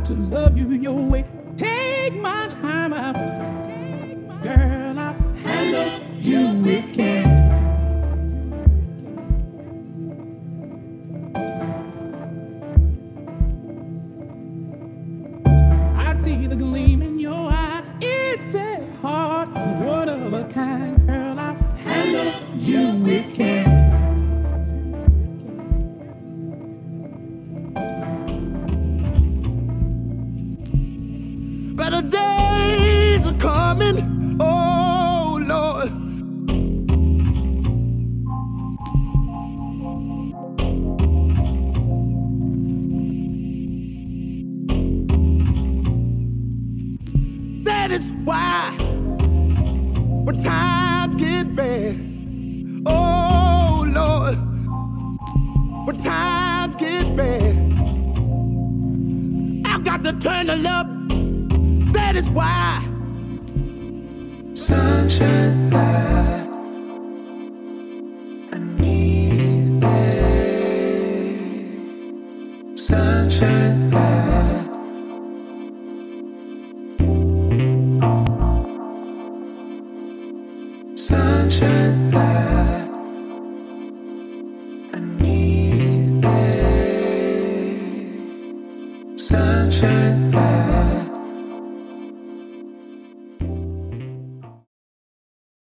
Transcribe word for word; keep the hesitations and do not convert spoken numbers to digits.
to love you your way. Take my time out, girl, I'll handle you with care. I see the gleam in your eye. It says heart, one of a kind. Girl, I'll handle you with care. Better days are coming, oh Lord. That is why when times get bad, oh Lord, when times get bad, I've got to turn to love. That is why sunshine light, I need that sunshine light. Sunshine light, I need that sunshine.